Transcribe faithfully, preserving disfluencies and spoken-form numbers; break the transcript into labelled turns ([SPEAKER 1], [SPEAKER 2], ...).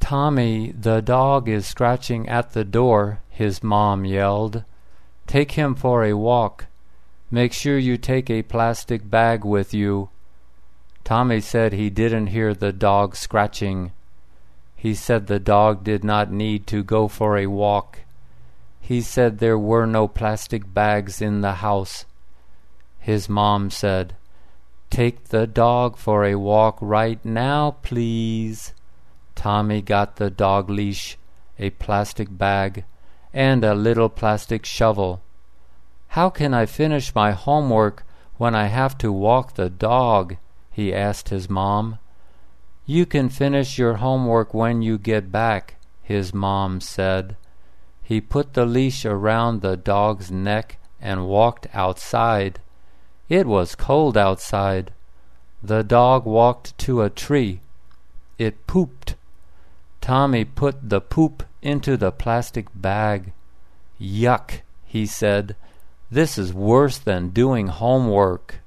[SPEAKER 1] "Tommy, the dog is scratching at the door," his mom yelled. "Take him for a walk. Make sure you take a plastic bag with you." Tommy said he didn't hear the dog scratching. He said the dog did not need to go for a walk. He said there were no plastic bags in the house. His mom said, "Take the dog for a walk right now, please." Tommy got the dog leash, a plastic bag, and a little plastic shovel. "How can I finish my homework when I have to walk the dog?" he asked his mom. "You can finish your homework when you get back," his mom said. He put the leash around the dog's neck and walked outside. It was cold outside. The dog walked to a tree. It pooped. Tommy put the poop into the plastic bag. "Yuck," he said. "This is worse than doing homework."